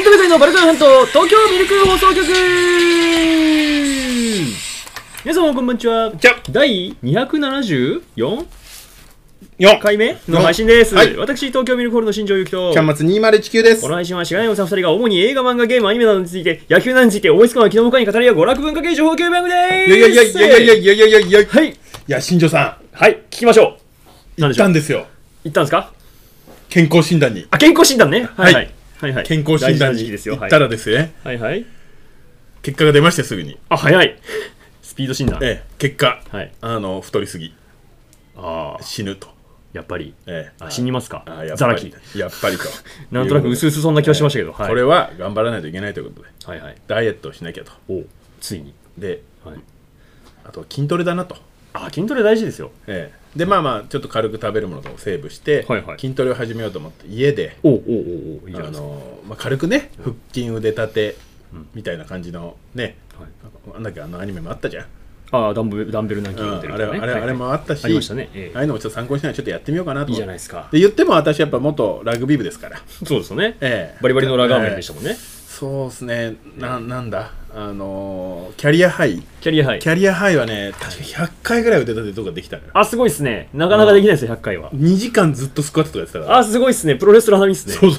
トメカイのバルカン半島東京ミルク放送局。皆様こんにちは。第274回目の配信です。私、東京ミルクホールの新庄ゆきとキャンマツ2019です。 この配信はしがないおさん2人が主に映画、漫画、ゲーム、アニメなどについて、野球などについて思いつかない昨日の回に語り合う娯楽文化系情報系番組でーす。はい。 いや、新庄さん。はい、聞きましょう。 行ったんですよ。 行ったんですか？ 健康診断に。 あ、健康診断ね。はいはい。 健康診断に行ったらですね。 はいはい。 結果が出ましてすぐに。 あ、早い。スピード診断。 結果、 はい。 太りすぎ。死ぬと。 やっぱり。死にますか？ ザラキ。やっぱりと。 なんとなく薄々そんな気がしましたけど。 これは頑張らないといけないということで。 はいはい。 ダイエットをしなきゃと。 ついに。 で、あと筋トレだなと。 筋トレ大事ですよ。 でちょっと軽く食べるものとかをセーブして筋トレを始めようと思って家で軽くね腹筋腕立てみたいな感じのね、なんだっけアニメもあったじゃん。 ダンベルなんかあれもあったし、ああいうのもちょっと参考にしながらちょっとやってみようかなと。 いいじゃないですか。 で言っても私やっぱ元ラグビー部ですから。 そうですよね。バリバリのラガーメンでしたもんね。 そうですね。なんだキャリアハイはね確か100回ぐらい腕立てとかできたのよ。 すごいっすね。なかなかできないですよ100回は。 2時間ずっとスクワットとかやってたから。 すごいっすね。プロレスラー並みっすね。 そう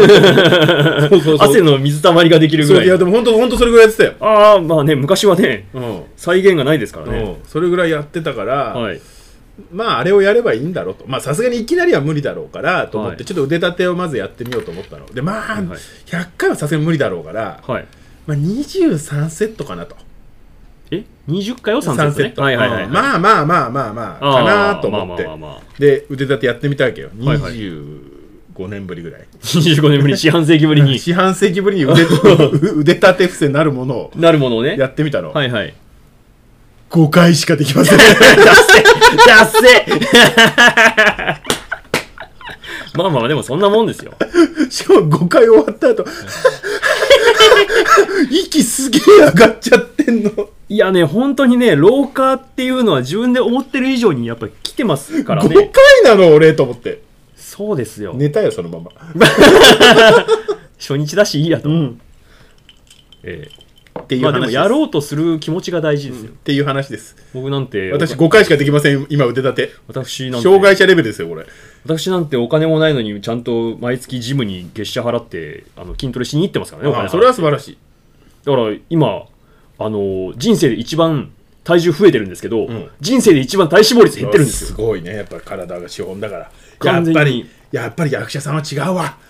汗の水たまりができるぐらい。 いやでも本当それぐらいやってたよ。 まあね、昔はね再現がないですからね。 それぐらいやってたからあれをやればいいんだろうと。さすがにいきなりは無理だろうからと思ってちょっと腕立てをまずやってみようと思ったので、100回はさすがに無理だろうから23セットかなと。 20回を3セット。 かなと思ってで腕立てやってみたわけよ。25年ぶりぐらい。 25年ぶり、四半世紀ぶりに腕立て伏せなるものをねやってみたの。 5 回しかできません。 だっせでもそんなもんですよ。 しかも5回終わった後息すげえ上がっちゃってんの。 いやね、本当にね、老化っていうのは自分で思ってる以上にやっぱり来てますからね。 5回なの俺と思って。 そうですよ。 寝たよそのまま。 初日だしいいやと。っていう話です。でもやろうとする気持ちが大事ですよ。 っていう話です。 僕なんて私5回しかできません今腕立て。 私なんて障害者レベルですよこれ。 私なんてお金もないのにちゃんと毎月ジムに月謝払って筋トレしに行ってますからね。お金払って。 それは素晴らしい。 だから今人生で一番体重増えてるんですけど、人生で一番体脂肪率減ってるんですよ。 すごいね。やっぱり体が資本だから。 完全にやっぱり役者さんは違うわ。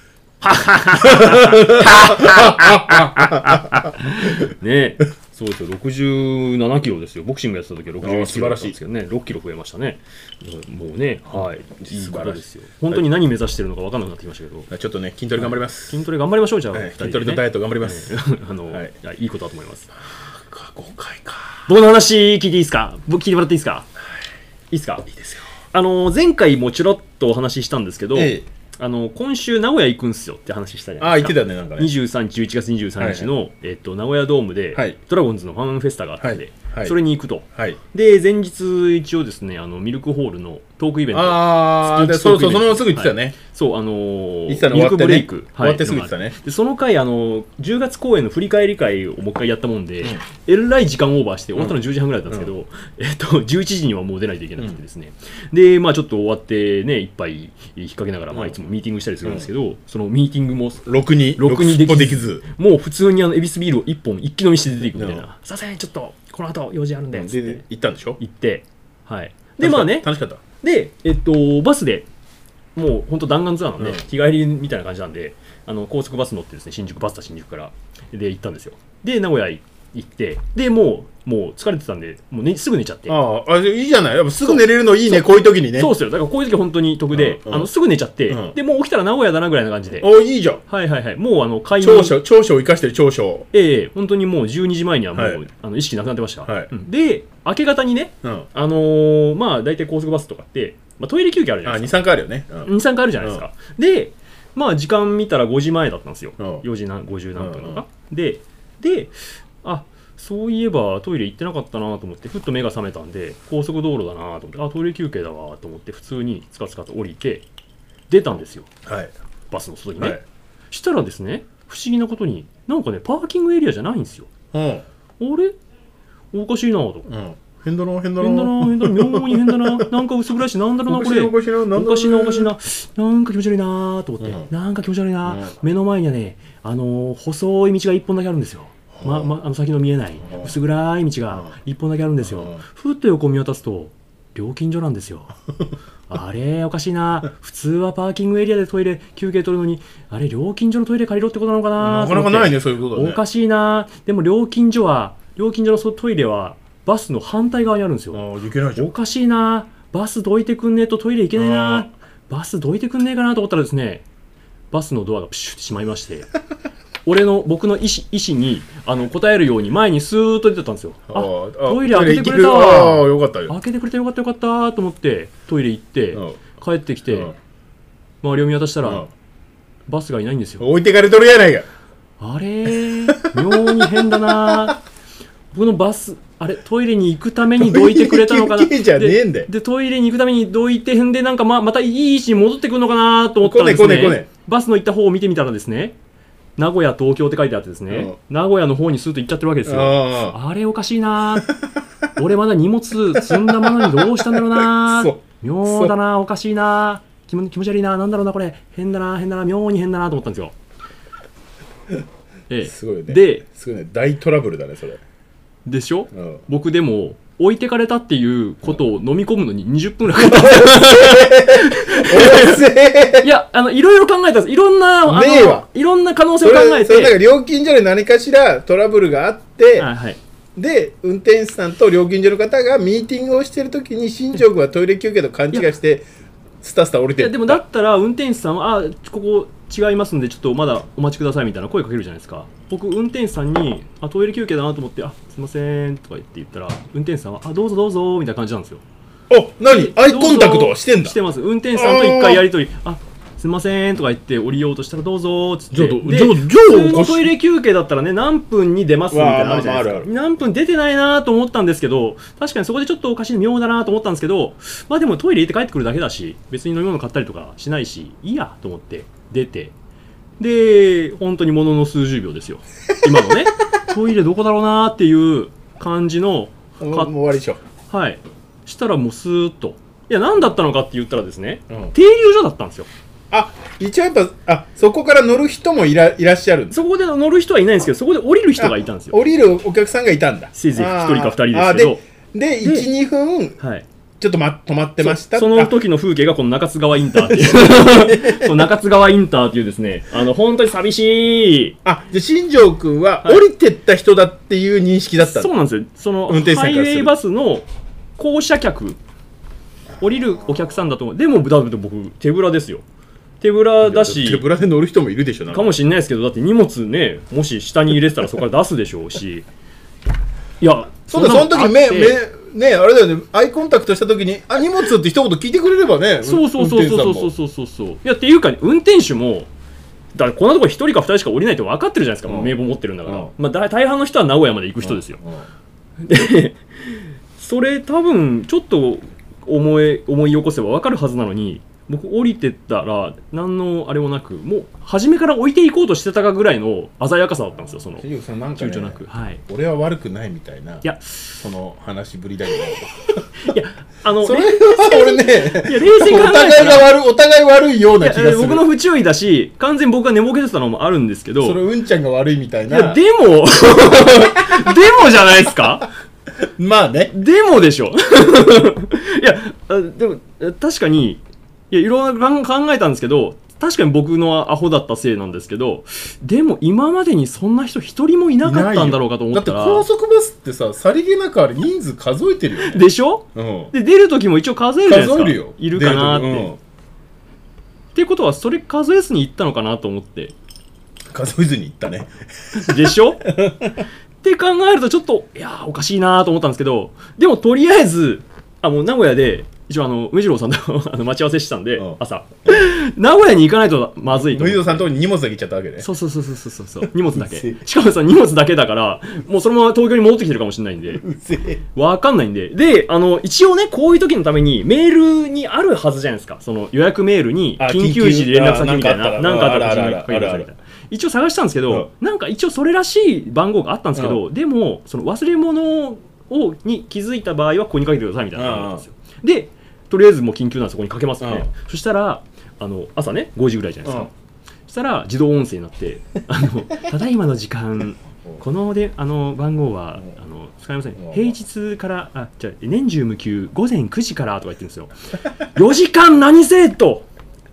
ねえ、そうですよ。67キロですよ。ボクシングやってた時は61キロだったんですけどね、6キロ増えましたね。もうね、いいことですよ。本当に何目指してるのか分かんなくなってきましたけど、 ちょっとね筋トレ頑張ります。 筋トレ頑張りましょう。じゃあ筋トレとダイエット頑張ります。 いいことだと思います。 5回か。 僕の話聞いていいですか？僕聞いてもらっていいですか？いいですか？ いいですよ。 前回もちろっとお話ししたんですけど、今週名古屋行くんすよって話したじゃないですか。 言ってたねなんかね。 11月23日の名古屋ドームでドラゴンズのファンフェスタがあって、それに行くと。で前日一応ですねミルクホールのトークイベント。 そうそのまますぐ言ってたね。 そうミルクブレイク終わってすぐ言ってたね。 でその回10月公演の振り返り会をもう一回やったもんで、えらい時間オーバーして終わったの10時半ぐらいだったんですけど、11時にはもう出ないといけなくてですね。でちょっと終わってね一杯引っ掛けながらいつもミーティングしたりするんですけど、そのミーティングもろくにできず、 もう普通にエビスビールを1本一気飲みして出ていくみたいな。すいませんちょっとこの後用事あるんでっつって行ったんでしょ。 行ってでね楽しかった。 でバスでもう本当弾丸ツアーなんで、日帰りみたいな感じなんで高速バス乗ってですね新宿からで行ったんですよ。で名古屋行ってでもう疲れてたんでもうすぐ寝ちゃって。 いいじゃない。やっぱすぐ寝れるのいいね。こういう時にね。 そうですよ。だからこういう時本当に得で、すぐ寝ちゃって、でもう起きたら名古屋だなぐらいな感じで。 いいじゃん。 もう長所を生かしてる長所。 本当にもう12時前にはもう、意識なくなってました。で明け方にね、大体高速バスとかってトイレ休憩あるじゃないですか。 2、3回あるよね。 2、3回あるじゃないですか。で時間見たら5時前だったんですよ。4時50何分とか。でそういえばトイレ行ってなかったなと思ってふっと目が覚めたんで高速道路だなと思ってトイレ休憩だわと思って普通につかつかと降りて出たんですよ。バスの外にね。したらですね不思議なことになんかねパーキングエリアじゃないんですよ。あれおかしいなと。 変だな妙に変だな。なんか薄暗いし、なんだろうなこれ。おかしいななんか気持ち悪いなと思って、なんか気持ち悪いな。目の前にはね細い道が一本だけあるんですよ。先の見えない薄暗い道が一本だけあるんですよ。ふっと横を見渡すと料金所なんですよ。あれおかしいな。普通はパーキングエリアでトイレ休憩取るのに、あれ料金所のトイレ借りろってことなのかな。 なかなかないねそういうことね。 おかしいな。でも料金所のトイレはバスの反対側にあるんですよ。 行けないじゃん。 おかしいな。バスどいてくんねえとトイレ行けねえな。バスどいてくんねえかなと思ったらですね、バスのドアがプシュッてしまいまして僕の意思に答えるように前にスーッと出てたんですよ。トイレ開けてくれた。 よかったよ。 開けてくれてよかったと思ってトイレ行って帰ってきて周りを見渡したらバスがいないんですよ。 置いてかれとるやないか。 あれ妙に変だな。僕のバストイレに行くためにどいてくれたのかな。でトイレに行くためにどいてんでなんかまたいい位置に戻ってくるのかなと思ったらですね、バスの行った方を見てみたらですね、名古屋東京って書いてあってですね、名古屋の方にスーッと行っちゃってるわけですよ。あれおかしいな。俺まだ荷物積んだままにどうしたんだろうな。妙だな。おかしいな。気持ち悪いな。なんだろうなこれ。変だな妙に変だなと思ったんですよ。 すごいね。すごいね。大トラブルだねそれ。 でしょ。僕でも置いてかれたっていうことを飲み込むのに20分ぐらいかかった。いやいろいろ考えたんです。いろんな可能性を考えて。 それだから料金所で何かしらトラブルがあって、で運転手さんと料金所の方がミーティングをしているときに新庄君はトイレ休憩と勘違いしてスタ降りてる。 でもだったら運転手さんはここ違いますんでちょっとまだお待ちくださいみたいな声かけるじゃないですか。僕運転手さんにトイレ休憩だなと思ってすいませんとか言ったら運転手さんはどうぞどうぞみたいな感じなんですよ。 何アイコンタクトはしてんだ。 してます。運転手さんと一回やり取りすいませんとか言って降りようとしたらどうぞっつって。普通のトイレ休憩だったらね何分に出ますみたいなのあるじゃないですか。何分出てないなと思ったんですけど、確かにそこでちょっとおかしい妙だなと思ったんですけど、でもトイレ行って帰ってくるだけだし別に飲み物買ったりとかしないしいいやと思って出て、で本当にものの数十秒ですよ今のねトイレどこだろうなっていう感じのもう終わりでしょ。 したらもうスーッと何だったのかって言ったらですね、停留所だったんですよ。 一応やっぱそこから乗る人もいらっしゃるんです。 そこで乗る人はいないんですけど、そこで降りる人がいたんですよ。 降りるお客さんがいたんだ。 せいぜい1人か2人ですけど、 で 1,2 分ちょっと止まってました。 その時の風景がこの中津川インターっていう中津川インターっていうですね、本当に寂しい。 じゃあ新庄君は降りてった人だっていう認識だったんだ。 そうなんですよ。そのハイウェイバスの降車客、降りるお客さんだと思う。でも僕手ぶらですよ。手ぶらだし、 手ぶらで乗る人もいるでしょ。 かもしれないですけど、だって荷物ね、もし下に入れてたらそこから出すでしょうし。いや、 その時あれだよね、アイコンタクトした時に荷物って一言聞いてくれればね。 そう。いやっていうか、運転手もだからこんなところ1人か2人しか降りないって分かってるじゃないですか。名簿持ってるんだから。大半の人は名古屋まで行く人ですよ。でそれ多分ちょっと思い起こせば分かるはずなのに、僕降りてったら何のあれもなく、もう初めから置いていこうとしてたかぐらいの鮮やかさだったんですよ。その躊躇なく、 俺は悪くないみたいな、その話ぶりだけど、いやそれは俺ね、 冷静に考えたらお互い悪いような気がする。 僕の不注意だし、完全に僕が寝ぼけてたのもあるんですけど、 それうんちゃんが悪いみたいな。 いやでもじゃないですか。 まあね、 でもでしょいやでも確かにいろいろ考えたんですけど、確かに僕のアホだったせいなんですけど、でも今までにそんな人一人もいなかったんだろうかと思ったら。 だって高速バスってさ、さりげなくあれ人数数えてるよね。 でしょ、で出る時も一応数えるじゃないですか。数えるよ、いるかなって、っていうことはそれ数えずに行ったのかなと思って。 数えずに行ったねでしょって考えるとちょっとおかしいなと思ったんですけど、でもとりあえずもう名古屋で一応梅次郎さんと待ち合わせしてたんで、朝名古屋に行かないとまずいと。 梅次郎さんと荷物だけ行っちゃったわけで。 そう荷物だけしかもさ荷物だけだからもうそのまま東京に戻ってきてるかもしれないんでわかんないんで、一応ねこういう時のためにメールにあるはずじゃないですか。その予約メールに緊急時連絡先みたいな、何かあったら一応探したんですけど、なんか一応それらしい番号があったんですけど、でもその忘れ物に気づいた場合はここにかけてくださいみたいなのがあったんですよ。でとりあえずもう緊急なんでそこにかけますよね。そしたら朝ね5時ぐらいじゃないですか。そしたら自動音声になってただいまの時間この番号は使いません、平日からじゃあ年中無休午前9時からとか言ってるんですよ。4時間何せと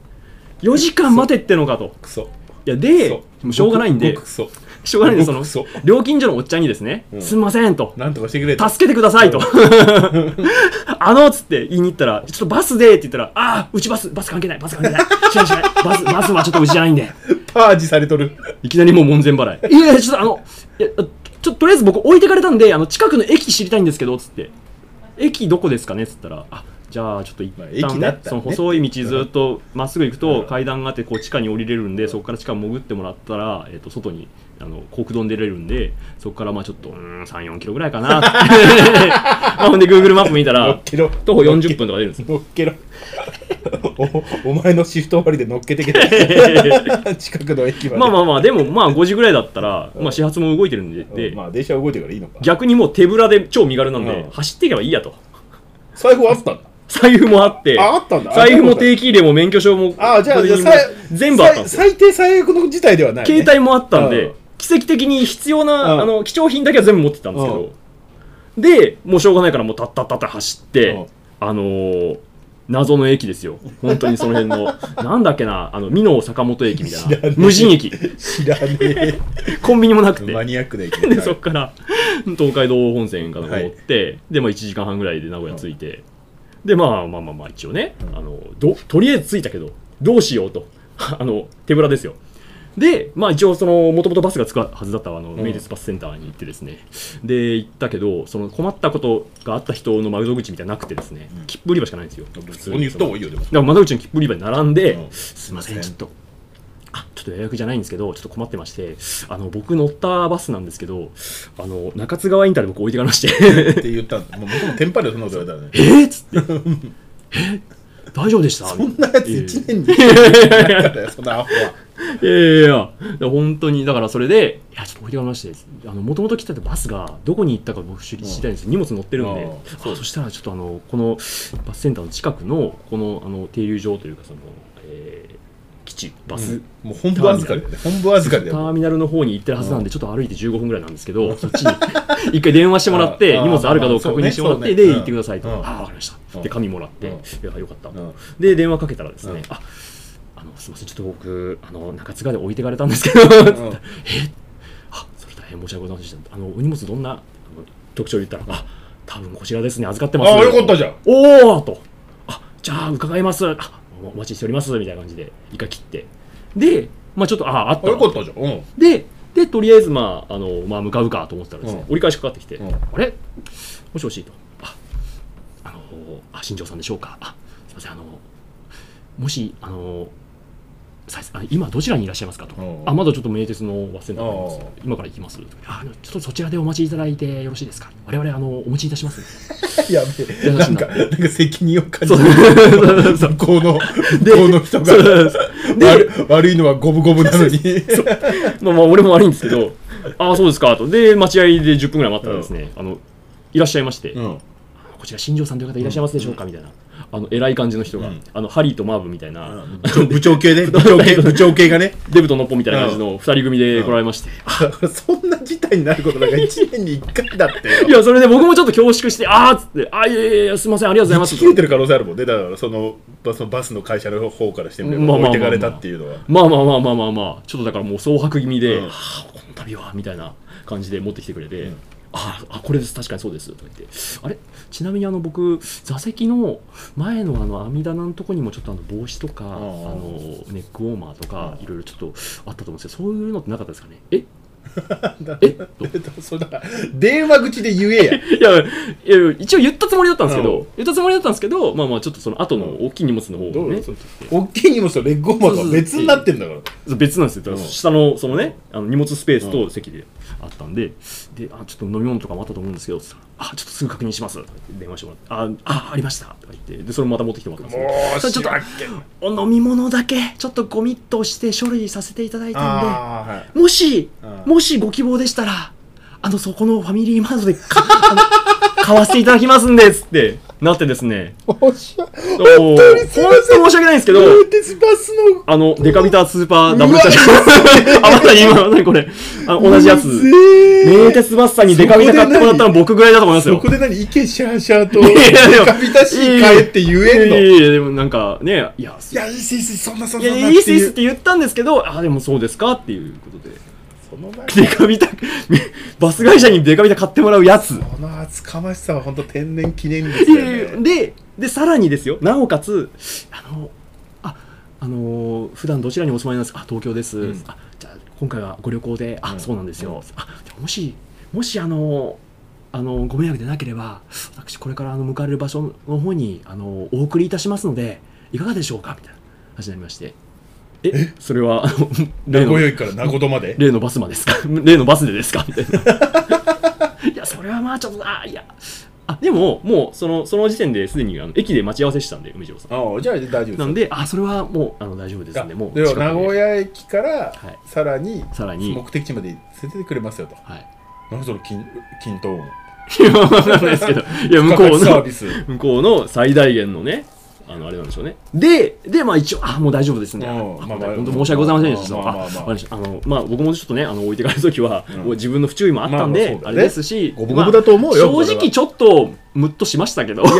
4時間待てってのかと。 クソ。 いやでもうしょうがないんでしょうがないんで料金所のおっちゃんにですね、すんませんと、 なんとかしてくれ助けてくださいとつって言いに行ったら、ちょっとバスでって言ったら、うちバス関係ない、バス関係ない、違うバスはちょっとうちじゃないんで、 パージされとる。 いきなりもう門前払い。いやちょっととりあえず僕置いてかれたんで近くの駅知りたいんですけどつって、駅どこですかねっつったら、じゃあちょっと一旦ね、その細い道ずっとまっすぐ行くと階段があってこう地下に降りれるんで、そこから地下潜ってもらったら、外に国道に出れるんで、そこからまあちょっと3、4キロぐらいかなほんで Google マップ見たら徒歩40分とか出るんですよ。 乗っけろお前のシフト終わりで乗っけてけて近くの駅まで。 まあでもまあ5時ぐらいだったら、始発も動いてるんで、 まあ電車動いてるからいいのか。 逆にもう手ぶらで超身軽なんで、走っていけばいいやと。 財布あったんだ。 財布もあって、 あったんだ。 財布も定期入れも免許証もじゃあ全部あったんですよ。 最低最悪の事態ではない、 携帯もあったんで、奇跡的に必要な貴重品だけは全部持ってたんですけど、でもうしょうがないからもうタッタッタッタ走って、謎の駅ですよ。本当にその辺のなんだっけな、美濃坂本駅みたいな無人駅。 知らねえ。 コンビニもなくてマニアックな駅で、そっから東海道本線から乗って、で1時間半ぐらいで名古屋着いて、でまあ一応ね、とりあえず着いたけどどうしようと手ぶらですよ。で一応もともとバスが着くはずだった名鉄バスセンターに行ってですね、で行ったけど困ったことがあった人の窓口みたいななくてですね、切符売り場しかないんですよ。 普通に言った方がいいよ。でもだから窓口の切符売り場に並んで、すいませんちょっと予約じゃないんですけどちょっと困ってまして、僕乗ったバスなんですけど中津川インターで僕置いてかれましてって言ったんだ。もう僕もテンパるよそんなこと言われたらね。 っつって大丈夫でした。 そんなやつ1年に1回そんなアホは。 いや本当にだからそれでちょっと置いてかれまして、もともと来てたバスがどこに行ったか僕知りたいんです。荷物乗ってるんで、そしたらちょっとこのバスセンターの近くのこの停留場というか基地バス、 もう本部預かりでターミナルの方に行ってるはずなんで、ちょっと歩いて15分ぐらいなんですけど、そっちに一回電話してもらって荷物あるかどうか確認してもらって、で行ってくださいと。分かりましたで紙もらって、いやよかったと。で電話かけたらですね、すいませんちょっと僕中津川で置いてかれたんですけどそれ大変申し訳ございませんでした。お荷物どんな特徴を言ったら、多分こちらですね、預かってます。 よかったじゃん。 おおと、じゃあ伺います、お待ちしておりますみたいな感じで一回切って、でちょっとあったよかったじゃん。 でとりあえず向かうかと思ってたらですね、折り返しかかってきて、あれもしもしと、新庄さんでしょうか、すいませんもし今どちらにいらっしゃいますかと、まだちょっと名鉄のバスセンターにあります、今から行きます、ちょっとそちらでお待ちいただいてよろしいですか、我々お持ちいたします。 やべえ、なんか責任を感じる向こうの人が悪いのは五分五分なのに俺も悪いんですけど、そうですかと。で待合で10分ぐらい待ったらですね、いらっしゃいまして、こちら新庄さんという方いらっしゃいますでしょうかみたいな、偉い感じの人が、ハリーとマーブみたいな、 部長系がね、 デブとノッポみたいな感じの2人組で来られまして、 そんな事態になることなんか1年に1回だってよ。 いやそれで僕もちょっと恐縮して、っつって、いやすいませんありがとうございますと。 切れてる可能性あるもんね。だからそのバスの会社の方からしてみれば置いてかれたっていうのは、 ちょっとだからもう蒼白気味で、この度はみたいな感じで持ってきてくれて、これです、確かにそうですとか言って、ちなみに僕座席の前の網棚のとこにもちょっと帽子とかネックウォーマーとかいろいろちょっとあったと思うんですけど、そういうのってなかったですかね。 それだ電話口で言えや。 いや一応言ったつもりだったんですけど、ちょっとその後の大きい荷物の方がね、 大きい荷物とレッグウォーマーとは別になってんだから。 別なんですよ。下のそのね荷物スペースと席であったんで、ちょっと飲み物とかもあったと思うんですけど、 ちょっとすぐ確認しますって電話してもらって、ありましたとか言って、でそれもまた持ってきてもらったんですけど、ちょっとお飲み物だけちょっとコミットして書類させていただいたんで、はい、もしご希望でしたらそこのファミリーマートで買わせていただきますんでつってなってですね、本当に申し訳ないんですけど、デカビタスーパーダブルチャージまた今何これ同じやつ、名鉄バスさんにデカビタ買ってもらったの僕ぐらいだと思いますよ。 そこで何イケシャーシャーとデカビタ C 買えって言えんの？ いやでもなんかね、いいっすそんないいっすって言ったんですけど、でもそうですかっていうことで、デカビタバス会社にデカビタ買ってもらうやつ、 この厚かましさは本当天然記念ですよね。 でさらにですよ、なおかつ普段どちらにお住まいなんですか？東京です、じゃあ今回はご旅行で、そうなんですよ、もしご迷惑でなければ私これから向かわれる場所の方にお送りいたしますのでいかがでしょうかみたいな話になりまして、それは名古屋駅から名古屋まで例のバスまですか例のバスでですかみたいないやそれはまあちょっとでももうその時点ですでに駅で待ち合わせしたんで、梅次郎さん。 じゃあ大丈夫です。 なんでそれはもう大丈夫ですんで、もう名古屋駅からさらに目的地まで連れてってくれますよと。何その均等音。 わかんないですけど、いや向こうの最大限のね、あれなんでしょうね。で一応もう大丈夫ですね。本当申し訳ございませんでした。僕もちょっとね置いてかれる時は自分の不注意もあったんであれですし、 五分だと思うよ。 正直ちょっとムッとしましたけど、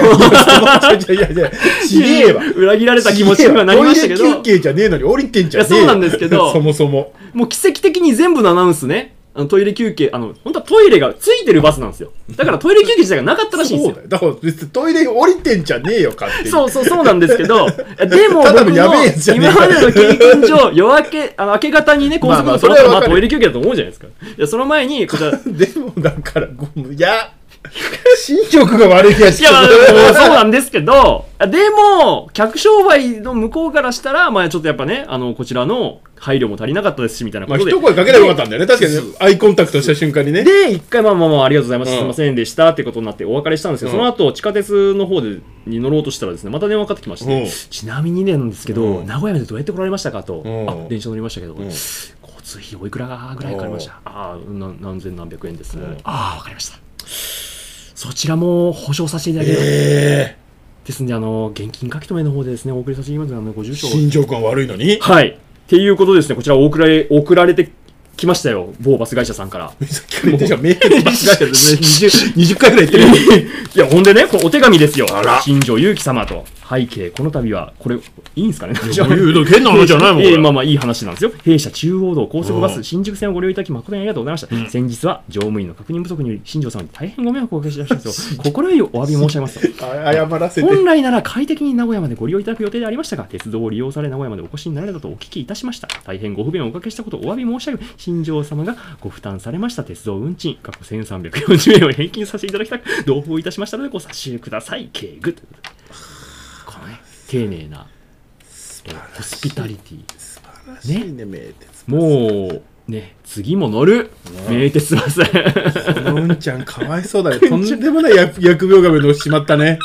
裏切られた気持ちにはなりましたけど、 トイレ休憩じゃねえのに降りてんじゃねえよ。 そうなんですけど、 そもそももう奇跡的に全部のアナウンスね、トイレ休憩、本当はトイレがついてるバスなんですよ。だからトイレ休憩自体がなかったらしいんですよ。 だから別にトイレ降りてんじゃねえよ、勝手に。 そうなんですけど、でも僕の今までの経験上、明け方にね、高速道路それはトイレ休憩だと思うじゃないですか。その前に、こちら。 でもだから、新職が悪い気がしてる。 そうなんですけど、でも、客商売の向こうからしたら、ちょっとやっぱね、こちらの配慮も足りなかったですし、みたいなことで。 一声かければよかったんだよね。確かに、アイコンタクトした瞬間にね。 で、一回ありがとうございます。すいませんでしたってことになってお別れしたんですけど、その後、地下鉄の方に乗ろうとしたらですね、また電話かかってきまして、ちなみになんですけど、名古屋までどうやって来られましたかと、電車乗りましたけど、交通費おいくらぐらいかかりました？何千何百円です。わかりました。そちらも保証させていただきます。ですんで、現金書き留めの方でですね、お送りさせていただきます。ご住所。 新庄君悪いのに。 はい。っていうことですね、こちら送られてきましたよ、某バス会社さんから。 さっきから言ってじゃん、メールバス会社で20回ぐらい言ってる。 いや、ほんでね、これお手紙ですよ。新庄祐樹様と。背景、この度は、これ、いいんですかね？ 変な話じゃないもん。 いい話なんですよ。弊社中央道高速バス新宿線をご利用いただき誠にありがとうございました。先日は乗務員の確認不足により、新庄様に大変ご迷惑をおかけしましたと、心よりお詫び申し上げますと。 謝らせて。 本来なら快適に名古屋までご利用いただく予定でありましたが、鉄道を利用され名古屋までお越しになられたとお聞きいたしました。大変ご不便をおかけしたことをお詫び申し上げ、新庄様がご負担されました鉄道運賃、過去1340円を返金させていただきたく、同封いたしましたのでご察しください。敬具。このね、丁寧なホスピタリティ。 素晴らしいね、名鉄。 もうね、次も乗る名鉄バス。 そのうんちゃんかわいそうだね。とんでもない疫病神乗しちまったね。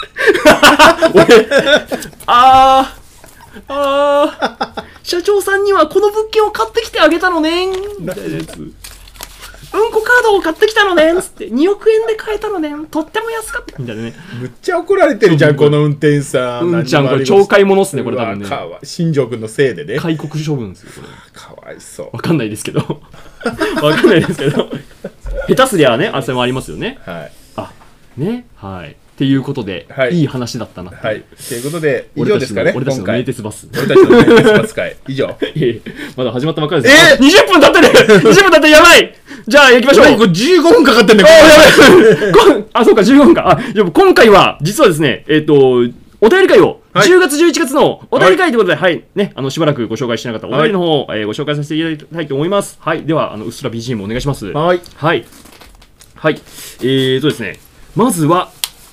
社長さんにはこの物件を買ってきてあげたのねみたいなやつ。うんこカードを買ってきたのねつって2億円で買えたのね、とっても安かったみたいなね。 むっちゃ怒られてるじゃん、この運転手さん。 うんちゃんこれ超買い物っすね、これ多分ね。 新庄君のせいでね。 開国処分ですよ、これ。 かわいそう。 わかんないですけど。わかんないですけど。下手すりゃね、それもありますよね。 はい。 ね、はい。っていうことで、いい話だったな。 はい。ということで、以上ですかね。 俺たちの名鉄バス。 俺たちの名鉄バス会。以上。 まだ始まったばっかりです。20分経ってる !20 分経ってやばいじゃあ行きましょう。 これ15分かかってんねん。 そうか、15分か。今回は、実はですね、お便り会を、10月、11月のお便り会ということで、はい、ね、しばらくご紹介しなかったお便りの方を、ご紹介させていただきたいと思います。はい。では、うっすら BGM お願いします。 はい。 はい。はい。ですね、まずは、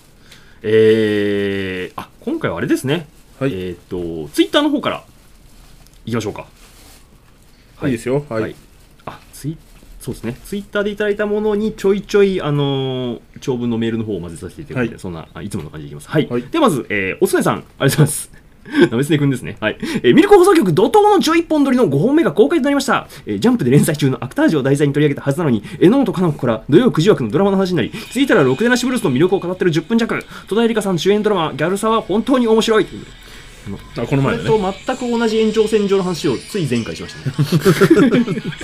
今回はあれですね。 はい。 ツイッターの方から、いきましょうか。 いいですよ。はい。 そうですね、ツイッターでいただいたものにちょいちょい、長文のメールの方を混ぜさせていただいて、そんないつもの感じでいきます。はい。で、まず、おすねさん、ありがとうございます。なめすねくんですね。はい。ミルク放送局怒涛の11本撮りの5本目が公開となりました。ジャンプで連載中のアクタージュを題材に取り上げたはずなのに、榎本かな子から土曜9時枠のドラマの話になり、気づいたらろくでなしブルースの魅力を語ってる10分弱。戸田恵梨香さん主演ドラマ、ギャルサは本当に面白い。 この前ね、これと全く同じ延長線上の話をつい前回しましたね。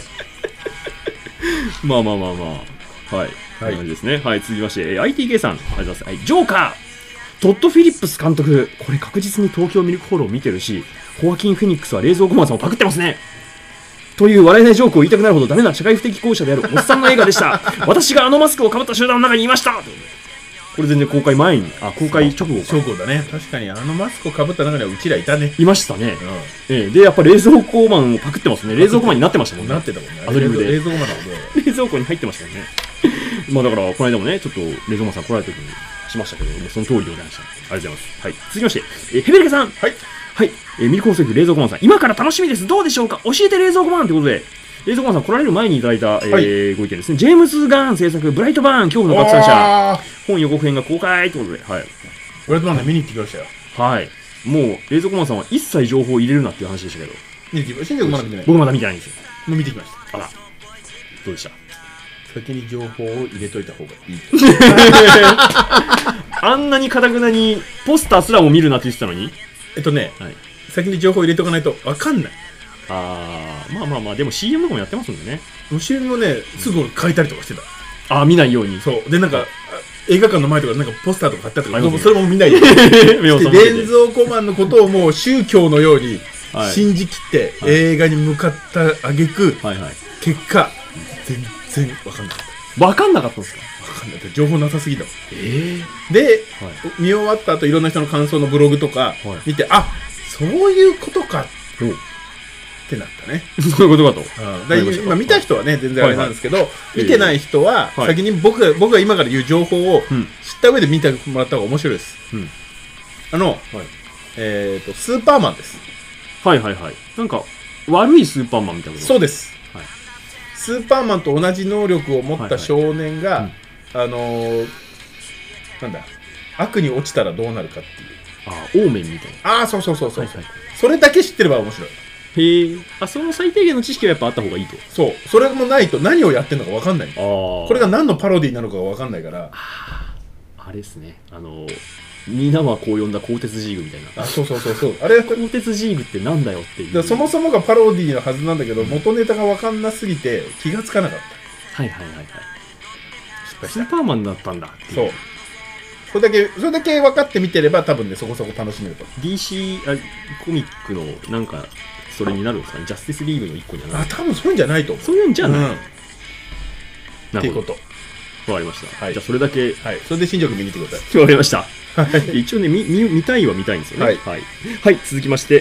まあ。はい。こんな感じですね。はい、続きまして、ITK さん、ありがとうございます。はい、ジョーカートッド・フィリップス監督、これ確実に東京ミルクホールを見てるし、ホアキン・フェニックスは冷蔵庫マンさんをパクってますね。という笑えないジョークを言いたくなるほどダメな社会不適合者であるおっさんの映画でした。私があのマスクをかぶった集団の中にいました。これ全然公開前に、公開直後か。 直後だね。確かにあのマスクをかぶった中にはうちらいたね。 いましたね。で、やっぱ冷蔵庫マンをパクってますね。冷蔵庫マンになってましたもんね。 なってたもんね。 アドリブで。 冷蔵庫マンなんで。 冷蔵庫に入ってましたよね。まあだから、この間もね、ちょっと冷蔵庫マンさん来られた時にしましたけど、もうその通りでございました。ありがとうございます。はい。続きまして、ヘベレケさん。はい。はい。ミルク放送局冷蔵庫マンさん。今から楽しみです。どうでしょうか、教えて冷蔵庫マンということで、冷蔵庫マンさん来られる前にいただいた、ご意見ですね。ジェームズ・ガーン制作、ブライトバーン、恐怖の拡散者。本予告編が公開ということで、はい。 ブライトバーンで見に行ってきましたよ。 はい。もう、冷蔵庫マンさんは一切情報を入れるなっていう話でしたけど。 見に行ってきました。新宿まだ見てない。 僕まだ見てないんですよ。 もう見てきました。 あら。どうでした？ 先に情報を入れといた方がいい。 あんなに堅くなにポスターすらも見るなって言ってたのに、 先に情報を入れとかないと分かんない。 まあでも CM とかもやってますんでね。 CM もね、すぐ書いたりとかしてた。 見ないように。 そうで、なんか映画館の前とかなんかポスターとか貼ったりとか、それも見ないで冷蔵庫マンのことをもう宗教のように信じきって映画に向かった挙句、結果全然分かんなかった。 分かんなかったんですか？ 分かんない。情報なさすぎだ。で、見終わった後いろんな人の感想のブログとか見て、そういうことかってなったね。 そういうことかと。 今見た人はね全然あれなんですけど、見てない人は先に僕が今から言う情報を知った上で見てもらった方が面白いです。スーパーマンです。 なんか悪いスーパーマンみたいなこと。 そうです。スーパーマンと同じ能力を持った少年がなんだ、悪に落ちたらどうなるかっていう。 オーメンみたいな。 そう。それだけ知ってれば面白い。 へえ。その最低限の知識はやっぱあった方がいいと。 そう。それもないと何をやってるのか分かんない。これが何のパロディなのかが分かんないから。 あれですね。みんなはこう呼んだ鋼鉄ジーグみたいな。 そう。あれ鋼鉄ジーグってなんだよっていう。 そもそもがパロディのはずなんだけど、元ネタが分かんなすぎて気がつかなかった。スーパーマンだったんだっていう。 そう。それだけ分かって見てれば多分ねそこそこ楽しめると。 DC コミックのなんかそれになるんですかね。ジャスティスリーグの一個にはなる。 多分そういうんじゃないと思う。 そういうんじゃない、 っていうこと。 わかりました。じゃあそれだけ、 それで新宿見に行ってください。 わかりました。一応ね見たいは見たいんですよね。続きまして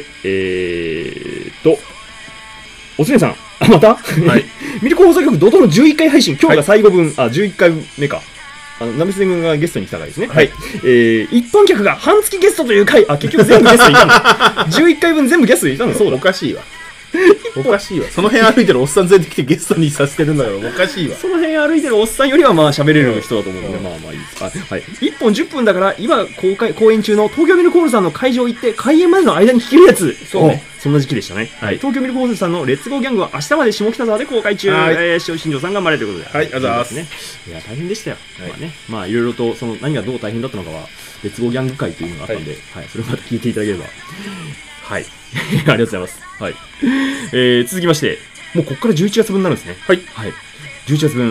おつねさん、またミルク放送局怒涛の11回配信、今日が最後分、11回目か。ナメスネ君がゲストに来た回ですね。一般客が半月ゲストという回、結局全部ゲストにいたんだ。11回分全部ゲストにいたんだ。 そうだ、おかしいわ。その辺歩いてるおっさん連れてきてゲストにさせてるんだからおかしいわ。 その辺歩いてるおっさんよりはまあ喋れる人だと思うので、まあいいですか。1本10分だから今公演中の東京ミルクホールさんの会場行って開演までの間に聴けるやつ。そうね、そんな時期でしたね。東京ミルクホールさんのレッツゴーギャングは明日まで下北沢で公開中。新庄さん頑張れということで。 ありがとうございますね。 いや大変でしたよ。まあいろいろとその何がどう大変だったのかはレッツゴーギャング会というのがあったんで、それをまた聞いていただければ。ありがとうございます。続きまして、もうここから11月分になるんですね。11月分。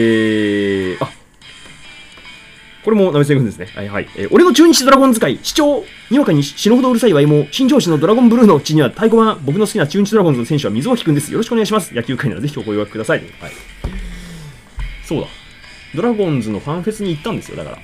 これもナメセ君ですね。俺の中日ドラゴン使い、視聴、にわかに死ぬほどうるさいわいも、新庄市のドラゴンブルーの地には太鼓判、僕の好きな中日ドラゴンズの選手は水脇君です。よろしくお願いします。野球界ならぜひお声掛けください。そうだ。ドラゴンズのファンフェスに行ったんですよ、だから。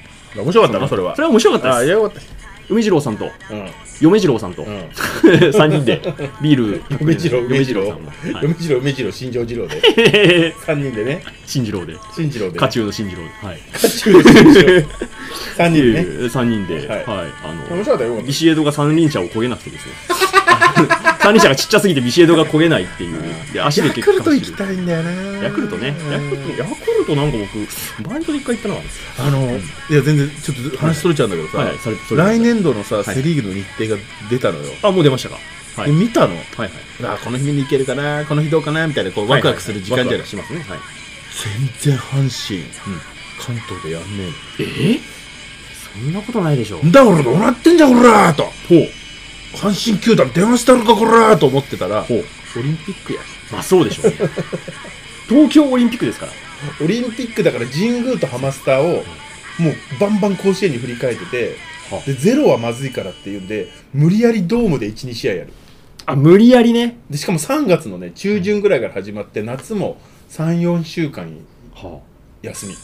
面白かったな、それは。 それは面白かったです。 よかった。 梅次郎さんと、嫁次郎さんと、3人でビール、 嫁次郎、新庄次郎で、3人でね、 新次郎で、家中の新次郎で、 家中の新次郎、3人でね、 3人で、 面白かったよ。 ビシエドが三輪車を焦げなくてですね、 管理者がちっちゃすぎてビシエドが焦げないっていう。で足で結構ヤクルト行きたいんだよな。 ヤクルトね。ヤクルトなんか僕バイトで一回行ったな。 いや全然ちょっと話それちゃうんだけどさ、来年度のさセリーグの日程が出たのよ。 あ、もう出ましたか。 見たの。この日に行けるかな、この日どうかなみたいな、こうワクワクする時間じゃない。しますね。全然阪神関東でやんねえの。 そんなことないでしょ。 だからどうなってんじゃこらーと。阪神球団電話したのかこらーと思ってたら、オリンピックや。 まあそうでしょうね。東京オリンピックですから。 オリンピックだから神宮とハマスターをもうバンバン甲子園に振り返ってて、でゼロはまずいからっていうんで無理やりドームで 1,2 試合やる。 あ、無理やりね。 でしかも3月のね中旬ぐらいから始まって夏も 3,4 週間休み。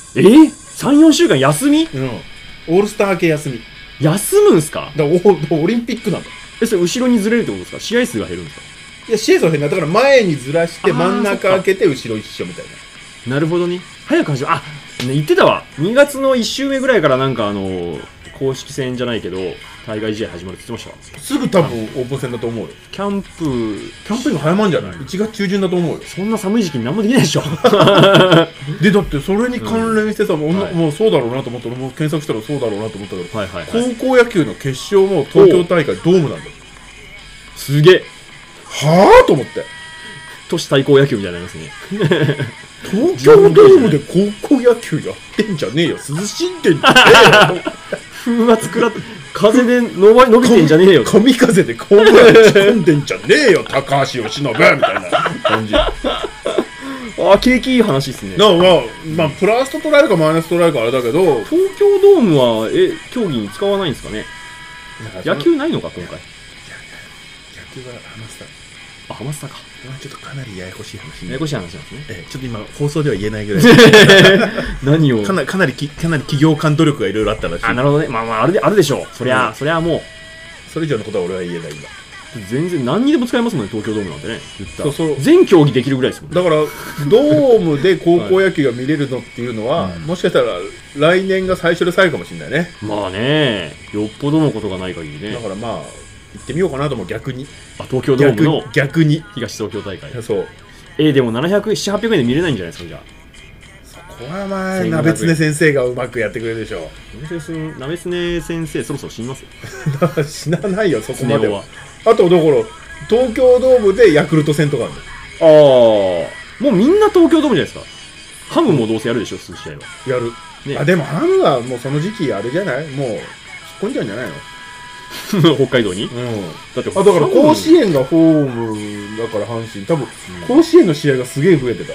3,4 週間休み？ オールスター明け休み。 休むんすか？ だからオリンピックなんだ。 それ後ろにずれるってことですか？試合数が減るんですか？ いや、試合数が減るんだ。だから前にずらして真ん中開けて後ろ一緒みたいな。なるほどね。早く始まる。言ってたわ。2月の1週目ぐらいからなんか公式戦じゃないけど対外試合始まるって言ってました。 すぐ多分オープン戦だと思うよ。 キャンプインが早まんじゃない？ 1 月中旬だと思うよ。 そんな寒い時期に何もできないでしょ。 でだってそれに関連してさ、もうそうだろうなと思ったら、もう検索したらそうだろうなと思ったけど、高校野球の決勝も東京大会ドームなんだよ。 すげえ。 はぁと思って。 都市対抗野球みたいになりますね。 東京ドームで高校野球やってんじゃねえよ。涼しんでんじゃねえよ。 風圧食らって風で伸びてんじゃねえよ。 神風でホームラン打ち込んでんじゃねえよ。高橋由伸みたいな感じ。 景気いい話ですね。 まあプラスと捉えるかマイナスと捉えるかあれだけど、 東京ドームは競技に使わないんですかね。野球ないのか今回。 野球はハマスタ。 ハマスタか。 ちょっとかなりややこしい話。 ややこしい話なんですね。 ちょっと今放送では言えないぐらい。 何を。 かなり企業間努力がいろいろあったらしい。 なるほどね。まああるでしょう。そりゃもうそれ以上のことは俺は言えない今。 全然何にでも使えますもんね、東京ドームなんてね。全競技できるぐらいですもんね。 だからドームで高校野球が見れるのっていうのは、もしかしたら来年が最初で最後かもしれないね。 まあね、よっぽどのことがない限りね。 だからまあ行ってみようかなと思う。逆に東京ドームの逆に東東京大会。 そう。 でも700、700、800円で見れないんじゃないですか。じゃあそこはまあ鍋つね先生がうまくやってくれるでしょう。 鍋つね先生そろそろ死にますよ。 死なないよそこまでは。あとだから東京ドームでヤクルト戦とかあるの。もうみんな東京ドームじゃないですか。ハムもどうせやるでしょ、数試合は。 やる、ね。でもハムはもうその時期あれじゃない？もう引っ込んじゃうんじゃないの？ 北海道に？ だってだから甲子園がホームだから阪神多分、甲子園の試合がすげえ増えてた。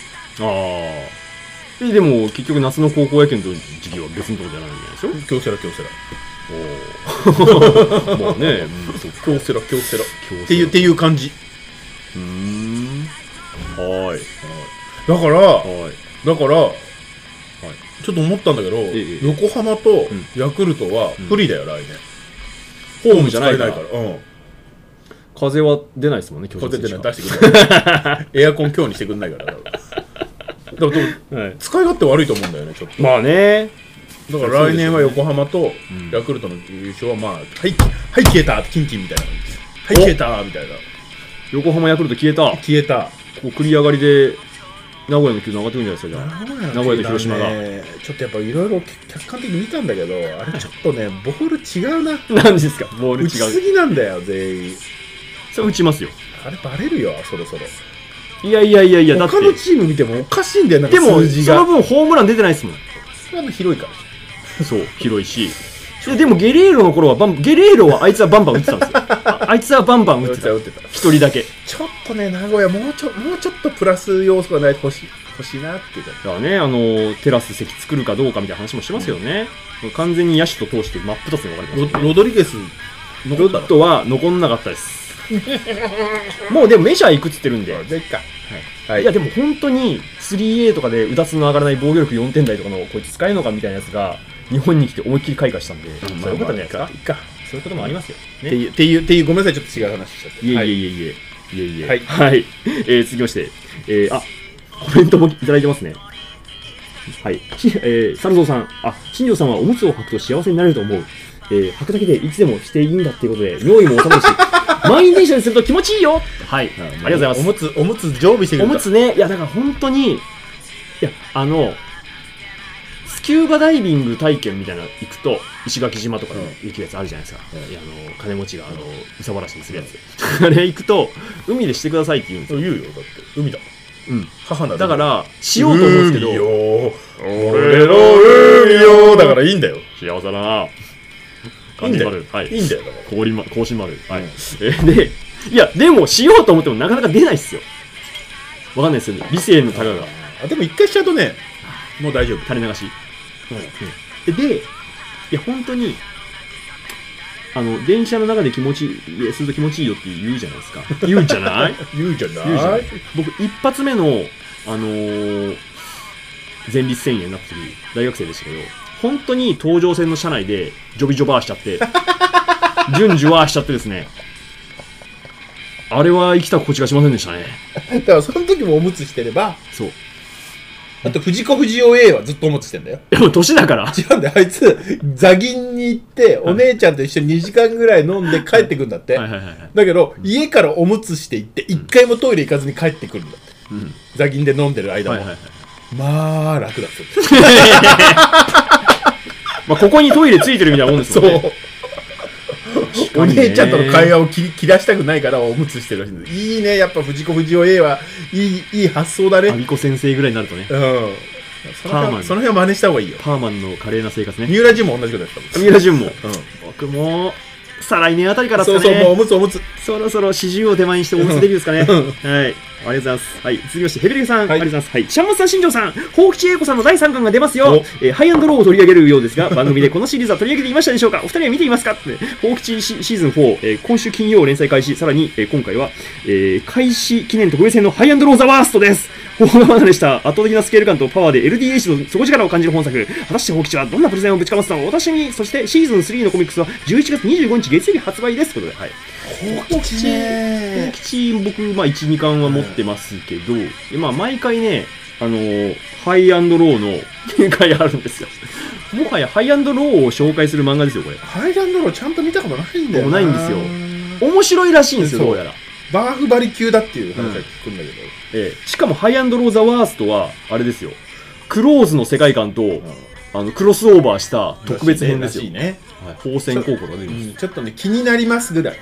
でも結局夏の高校野球の時期は別のところじゃないんじゃないでしょ？ 京セラまあね、 京セラっていう感じ。 はい。 だからちょっと思ったんだけど、横浜とヤクルトは不利だよ来年。ホームじゃないから。 風は出ないですもんね。 風出ない、出してくれない。エアコン強にしてくんないから。だから使い勝手悪いと思うんだよねちょっと。 まあね。 だから来年は横浜とヤクルトの優勝はまあはい消えたキンキンみたいな。はい消えたみたいな。 横浜ヤクルト消えた。こう繰り上がりで名古屋の球団上がってくるんじゃないですか。じゃあ名古屋と広島がちょっとやっぱいろいろ客観的に見たんだけど、あれちょっとねボール違うな。 何ですか？ボール違う。 打ちすぎなんだよ全員。 それ打ちますよ。 あれバレるよそろそろ。 いやだって他のチーム見てもおかしいんだよ。なんか数字が。でもその分ホームラン出てないですもん。 それは広いから。 そう広いし。でもゲレーロの頃はゲレーロはあいつはバンバン打ってたんですよ。あいつはバンバン打ってた。一人だけ。 ちょっとね名古屋もうちょっとプラス要素がないと欲しいなっていうか。 だからねテラス席作るかどうかみたいな話もしますよね。完全に野手と通して真っ二つに分かれてます。 ロドリゲス残ったの？ロッドは残んなかったです。もうでもメジャー行くっつってるんで。いやでも本当に 3A とかでうだつの上がらない防御力4点台とかのこいつ使えるのかみたいなやつが日本に来て思いっきり開花したんで、そういうことじゃないですか。そういうこともありますよ。 っていうごめんなさいちょっと違う話しちゃって。 いえ。はい。続きまして、コメントもいただいてますね。はい。サルゾウさん、新庄さんはおむつを履くと幸せになれると思う。履くだけでいつでもしていいんだっていうことで、尿意も収まるし、 満員電車にすると気持ちいいよ。はい、ありがとうございます。 おむつ常備してくれた。 おむつね、いやだから本当に、いやスキューバダイビング体験みたいなの行くと、石垣島とかで行くやつあるじゃないですか。金持ちがうさばらしにするやつ。あれ行くと海でしてくださいって言うんですよ。 言うよ、だって海だ。 うん、 母なる。 だからしようと思うんですけど、 海よ俺の海よだからいいんだよ。 幸せだな。 いいんだよ。 はい、 いいんだよ。だから甲子丸。はい。で、いやでもしようと思ってもなかなか出ないっすよ。わかんないですよね。理性の高が。 でも一回しちゃうとね、もう大丈夫。 垂れ流し。で、いや本当に電車の中で気持ちいいすると気持ちいいよって言うじゃないですか。言うんじゃない？ 言うじゃない。 僕一発目の前立腺炎になった時大学生でしたけど、本当に東上線の車内でジョビジョバーしちゃって順序はしちゃってですね、あれは生きた心地がしませんでしたね。 だからその時もおむつしてれば。 そう。 あと藤子不二雄 A はずっとおむつしてんだよ。 でも年だから。 違うんだよ。あいつ座銀に行ってお姉ちゃんと一緒に2時間ぐらい飲んで帰ってくんだって。だけど家からおむつして行って一回もトイレ行かずに帰ってくるんだって。座銀で飲んでる間も。まあ楽だった。 まあここにトイレついてるみたいなもんですよね。 お姉ちゃんとの会話を切らしたくないからおむつしてるらしいんです。いいね、やっぱ藤子不二雄 A はいい発想だね。 アビコ先生ぐらいになるとね。 その辺は真似した方がいいよ。 パーマンの華麗な生活ね。 三浦淳も同じことやったもん。 三浦淳も。僕も再来年あたりからですかね。 そうもうおむつ。 そろそろ40を手前にしておむつデビューですかね。はい。ありがとうございます。はい。続きまして、ヘベレケさん、ありがとうございます。はい。シャンマスさん、新庄さん、宝吉英子さんの第3巻が出ますよ。ハイアンドローを取り上げるようですが、番組でこのシリーズは取り上げていましたでしょうか。お二人は見ていますか。宝吉シーズン4、今週金曜連載開始。さらに、今回は、開始記念特別編のハイアンドローザワーストです。大釜離れした圧倒的なスケール感とパワーで LDH の底力を感じる本作。果たして宝吉はどんなプレゼンをぶちかますのかお楽しみに。そしてシーズン3のコミックスは11月25日月曜日発売です。ということで、はい。宝吉僕、まあ、1、2巻は持ってますけど、まあ、毎回ね、ハイアンドローの展開あるんですよ。もはやハイアンドローを紹介する漫画ですよ、これ。 ハイアンドローちゃんと見たことないんだよな。 ないんですよ。面白いらしいんですよ、どうやら。 バーフバリ級だっていう話は聞くんだけど。 しかもハイアンドローザワーストは、あれですよ。クローズの世界観と、クロスオーバーした特別編ですよ。宝泉高校が出るんです。 ちょっとね、気になりますぐらい。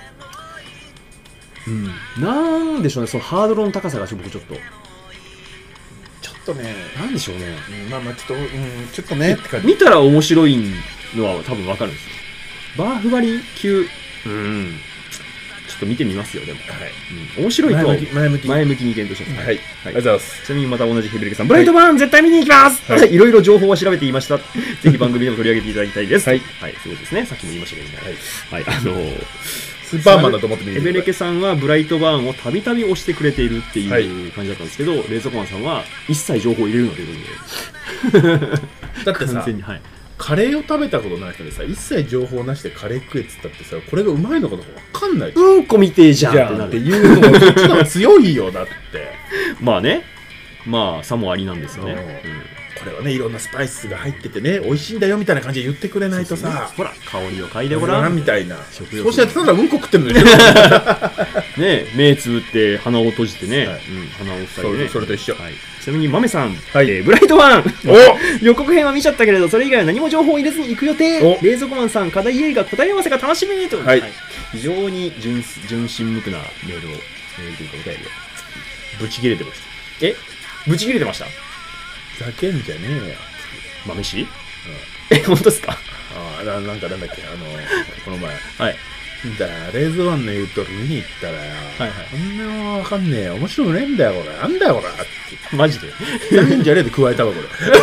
なんでしょうね、そのハードルの高さが僕ちょっとね、 なんでしょうね、 まあちょっとねって感じ。 見たら面白いのは多分わかるんですよ。バーフバリ級、ちょっと見てみますよ、でも。面白いと前向きに検討してます。 はい。ありがとうございます。 ちなみにまた同じヘベレケさん、ブライトバーン絶対見に行きます。いろいろ情報は調べていました。ぜひ番組でも取り上げていただきたいです。はい。そうですね。さっきも言いましたけども。はい。 スーパーマンだと思ってみる。 ヘベレケさんはブライトバーンをたびたび押してくれているっていう感じだったんですけど、冷蔵庫マンさんは一切情報を入れるのということで。 だってさ、カレーを食べたことない人でさ、一切情報なしでカレー食えっつったってさ、これがうまいのかどうか分かんない。 うんこみてえじゃんっていうのがこっちの方が強いよ、だって。 まあね。まあ、さもありなんですよね。 これはね、いろんなスパイスが入っててね、美味しいんだよみたいな感じで言ってくれないとさ、 ほら、香りを嗅いでごらんみたいな。そうしてただうんこ食ってるのにね、目つぶって鼻を閉じてね、鼻を塞いでね。 それと一緒。 ちなみに豆さん、ブライトワン予告編は見ちゃったけれど、それ以外は何も情報を入れずに行く予定。冷蔵庫マンさん、課題映画答え合わせが楽しみと。非常に純真無垢なメールをというかお便りをブチ切れてました。 ブチ切れてました。 ざけんじゃねえよ。 豆氏？本当ですか？ なんだっけ、この前。冷蔵庫の言うと見に行ったらよ。そんなのわかんねえよ。面白くねえんだよ、これ。なんだよ、これ。 マジで？ ざけんじゃねえで加えたわ、こ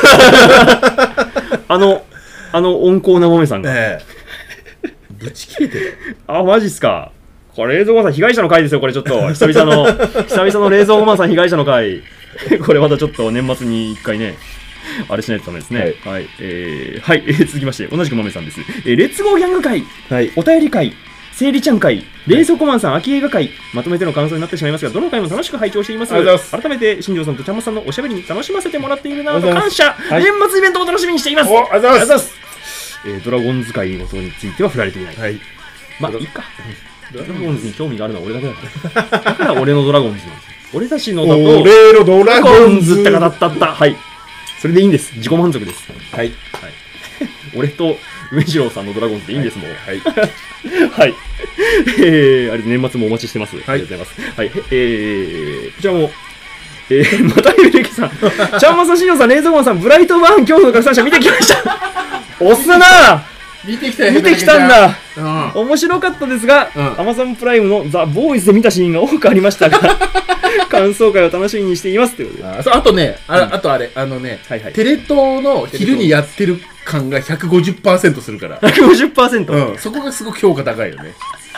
れ。温厚な豆さんが。 ぶち切れてる。 マジっすか。これ冷蔵庫さん被害者の回ですよ、これちょっと。久々の冷蔵庫マンさん被害者の回。これまたちょっと年末に一回ね、あれしないとダメですね。続きまして、同じく豆さんです。レッツゴーギャング会、お便り会、整理ちゃん会、冷蔵庫マンさん秋映画会、まとめての感想になってしまいますが、どの回も楽しく拝聴しています。改めて新庄さんとちゃんまさんのおしゃべりに楽しませてもらっているなと感謝。年末イベントを楽しみにしています。 ありがとうございます。 ドラゴン使いのことについては振られていない。まあいいか。 ドラゴンズに興味があるのは俺だけだから。だから俺のドラゴンズなんですよ。俺たちのだと、 俺のドラゴンズって語ったった。はい。それでいいんです。自己満足です。はい。はい。俺と梅次郎さんのドラゴンズでいいんですもん。はい。はい。あれ年末もお待ちしてます。ありがとうございます。はい。こちらも、またゆるきさん、ちゃんまさしのさん、冷蔵庫さん、ブライトバーン恐怖の拡散者見てきました。押すなぁ。見てきたんだ。面白かったですが、Amazon プライムのザ・ボーイズで見たシーンが多くありましたが、感想会を楽しみにしていますということで。 あとね、あとあれ、テレ東の昼にやってる感が 150% するから。 150%？ そこがすごく評価高いよね。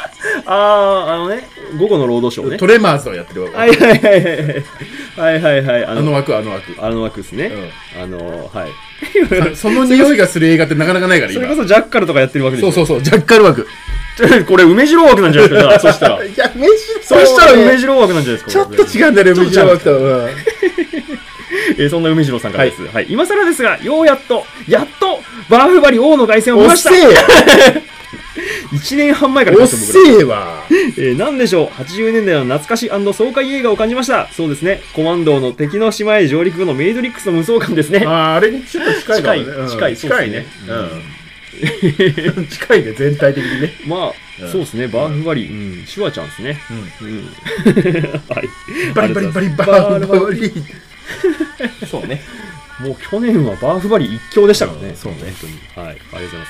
午後の労働省ね。 トレマーズをやってるわけ。 はい。 あの枠ですね。はい。 その匂いがする映画ってなかなかないから、 今。それこそジャッカルとかやってるわけでしょ。 そう、ジャッカル枠。 これ、梅次郎枠なんじゃないですか、そしたら。 いや、 そしたら梅次郎枠なんじゃないですか。 ちょっと違うんだよね、梅次郎枠と。 そんな梅次郎さんからです。はい。今更ですが、やっと、バーフバリ王の凱旋を見ました。1年半前からおっせえわ。 なんでしょう、80年代の懐かし爽快映画を感じました。そうですね、コマンドーの敵の島へ上陸後のメイドリックスの無双感ですね。 あれにちょっと近いかもね。近いね。近いね、全体的にね。 まあ、そうですね、バーフバリ、シュワちゃんですね。はい。 バリバーフバリ。 そうね。もう去年はバーフバリ一強でしたからね。 そうね。 本当に。はい。ありがとうございます。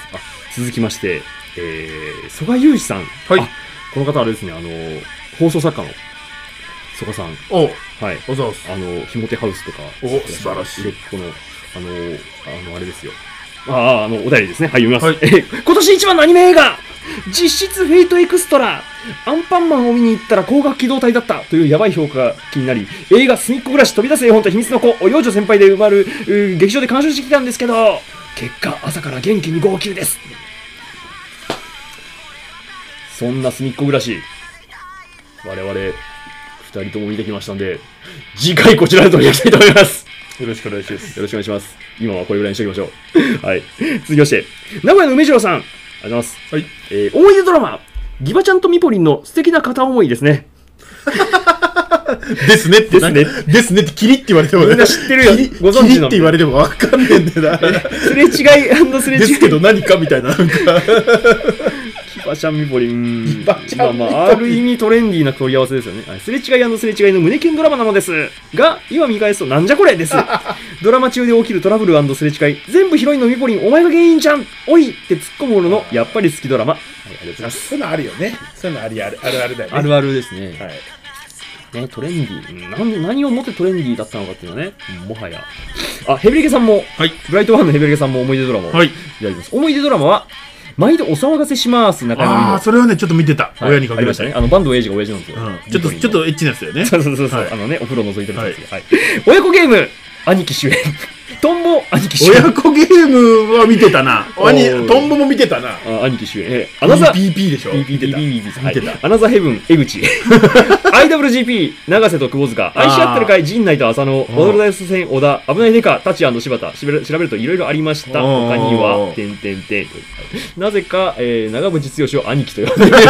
続きまして、曽我雄二さん。はい。この方あれですね、放送作家の曽我さん。はい。 おざます。 ひもてハウスとか。 素晴らしい。 売れっ子の、あれですよ。お便りですね。はい、読みます。今年一番のアニメ映画実質フェイトエクストラアンパンマンを見に行ったら光学機動隊だったというやばい評価が気になり、映画すみっこ暮らし飛び出す絵本と秘密の子を幼女先輩で埋まる劇場で鑑賞してきたんですけど、結果朝から元気に号泣です。そんなすみっこ暮らし我々2人とも見てきましたんで、次回こちらで取り上げたいと思います。 よろしくお願いします。 よろしくお願いします。今はこれぐらいにしておきましょう。はい。続きまして、名古屋の梅次郎さん。ありがとうございます。はい。思い出ドラマ、ギバちゃんとミポリンの素敵な片思いですね。 ですねってキリって言われてもみんな知ってるよ。 ご存知の。キリって言われても分かんねえんだよな。 すれ違いすれ違い。 ですけど何かみたいな。 ギバちゃんミポリン。ある意味トレンディーな取り合わせですよね。すれ違いすれ違いの胸キュンドラマなのですが、今見返すとなんじゃこれです。ドラマ中で起きるトラブル&すれ違い、全部ヒロインのミポリンお前が原因じゃんおいって突っ込むもののやっぱり好きドラマ。はい、ありがとうございます。 そういうのあるよね。そういうのあるだよね。 あるあるですね。はい。ね、トレンディー。何をもってトレンディーだったのかっていうのはね、もはや。ヘビレケさんも、はい、ブライトワンのヘビレケさんも思い出ドラマをやります。思い出ドラマは、毎度お騒がせします。中山美穂。 それはね、ちょっと見てた。親にかけましたね。 バンドエイジが親父なんですよ。 ちょっとエッチなやつだよね。 そう。お風呂覗いてるやつです。親子ゲーム、兄貴主演。トンボ、兄貴主演。 親子ゲームは見てたな。トンボも見てたな。 兄貴主演。 アナザ PP でしょ。 見てた。アナザヘブン、江口。IWGP、永瀬と窪塚。愛し合ってる会、陣内と浅野。踊る大戦、小田。危ないデカ、タチ&柴田。調べるといろいろありました。他には、なぜか、長渕剛を兄貴と呼んでいる。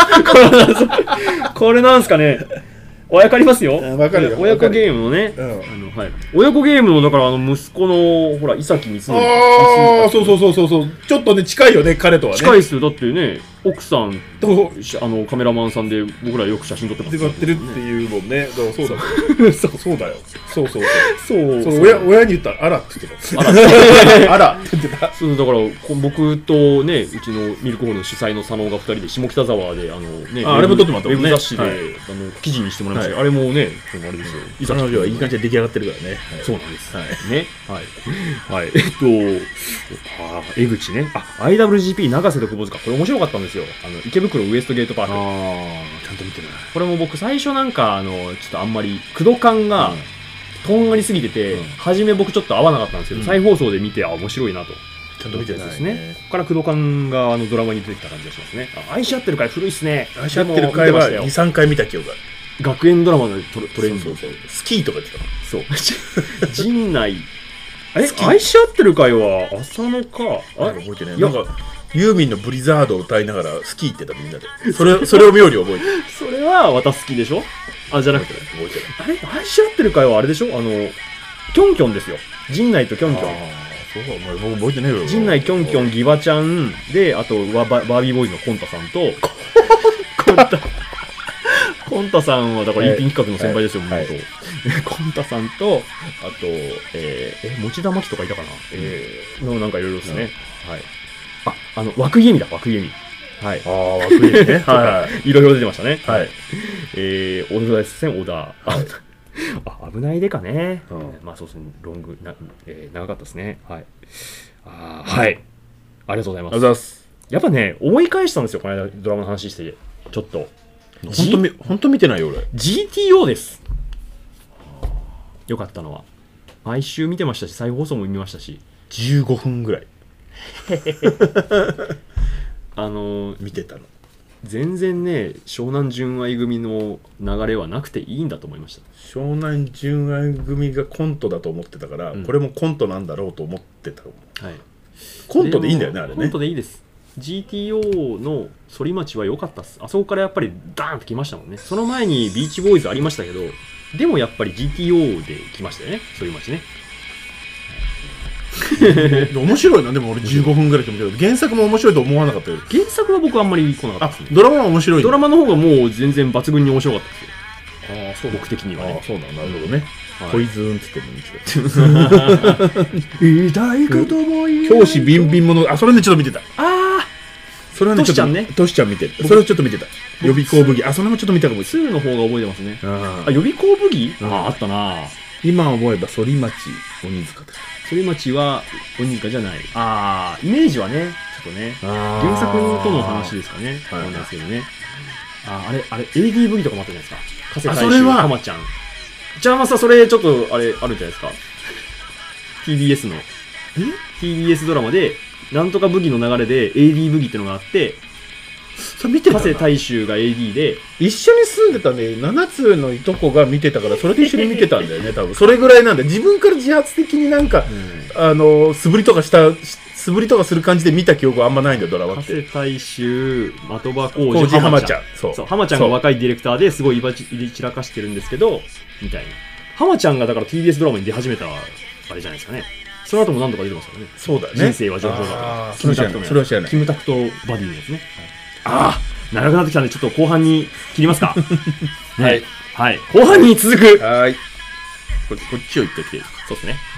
これなんすかね。わかりますよ。 わかるよ。 親子ゲームのね、親子ゲームのだから息子のほら伊崎光則。 そう。ちょっとね近いよね彼とはね。 近いですよ。だってね奥さんとカメラマンさんで僕らよく写真撮ってます。 使ってるっていうもんね。そうだ。そうだよ。そう。親に言ったらあらって言ってた。あらって言ってた。 そうだから僕とねうちのミルクホールの主催の佐野が2人で下北沢であれも撮ってもらったもんね。 ウェブ雑誌で記事にしてもらいました。あれもねあれですよ。 彼女はいい感じで出来上がってるからね。 そうなんです。ね。はい。江口ね。IWGP 永瀬と窪塚。これ面白かったんですよ。池袋ウエストゲートパーク。 ちゃんと見てない。 これも僕最初なんかちょっとあんまり駆動感がとんがりすぎてて、初め僕ちょっと合わなかったんですけど、再放送で見て面白いなと。 ちゃんと見てないですね。ここから駆動感がドラマに出てきた感じがしますね。愛し合ってる回古いっすね。 愛し合ってる回は2、3回見た記憶がある。 学園ドラマのトレンド。 スキーとか言ってた。 そう。陣内。愛し合ってる回は浅野か。 覚えてない。なんかユーミンのブリザードを歌いながらスキー行ってたみんなで。それを妙に覚えてる。 それは渡す気でしょ。あ、じゃなくて覚えてる。 あれ愛し合ってる会はあれでしょ、キョンキョンですよ。陣内とキョンキョン。 そう、僕覚えてないよ。 陣内、キョンキョン、ギバちゃんで、あとバービーボーイズのコンタさんとコンタさんはだからイーピン企画の先輩ですよ、もと。コンタさんと、あと、持田真希とかいたかな、のなんかいろいろですね。はい。あ、枠家美だ、枠家美。はい。 枠家美ね。 はい。いろいろ出てましたね。 はい。 小田ですね、小田。危ないでかね。まあそうですね、長かったですね。はい。はい。ありがとうございます。 ありがとうございます。 やっぱね、思い返したんですよ、この間ドラマの話して、ちょっと。 本当見てないよ、俺。 GTO です。よかったのは。毎週見てましたし、再放送も見ましたし。 15分ぐらい。見てたの。 全然ね、湘南純愛組の流れはなくていいんだと思いました。 湘南純愛組がコントだと思ってたから、これもコントなんだろうと思ってた。はい。コントでいいんだよね、あれね。 コントでいいです。GTO の反町は良かったっす。あそこからやっぱりダーンと来ましたもんね。その前にビーチボーイズありましたけど、でもやっぱり GTO で来ましたよね、反町ね。 面白いな。でも俺15分ぐらいで見たけど、原作も面白いと思わなかったよ。 原作は僕あんまり来なかったですね。 ドラマは面白い。 ドラマの方がもう全然抜群に面白かったですよ。僕的にはね。 そうなんだ。なるほどね。ポイズンって言っても言いたいことも言えない。教師ビンビンもの、それねちょっと見てた。それはねちょっとトシちゃん見てる。それをちょっと見てた。予備校武器。それもちょっと見たかもしれない。 2の方が覚えてますね。予備校武器？あったな。 今思えば反町鬼塚だ。 反町は鬼塚じゃない。イメージはね、ちょっとね、原作との話ですかね。わかんないですけどね。あれ AD 武器とかもあったじゃないですか。加瀬大衆、浜ちゃん。じゃあまさそれちょっとあれあるんじゃないですか。TBS の TBS ドラマでなんとか武器の流れで AD 武器ってのがあって、それ見てた。加瀬大衆が AD で一緒に住んでたね、7つのいとこが見てたから、それで一緒に見てたんだよね。多分それぐらいなんで、自分から自発的になんか、素振りとかする感じで見た記憶はあんまないんだよ、ドラマって。 加瀬大衆、的場浩二、浜ちゃん。そう浜ちゃんが若いディレクターですごい入り散らかしてるんですけど、みたいな。浜ちゃんがだから TBS ドラマに出始めたあれじゃないですかね。その後も何度か出てますからね。 そうだね。 人生は上々だと。 それは知らない。 キムタクとバディのやつね。長くなってきたんで、ちょっと後半に切りますか。はい。後半に続く。 はい。こっちを行ってきて。 そうですね。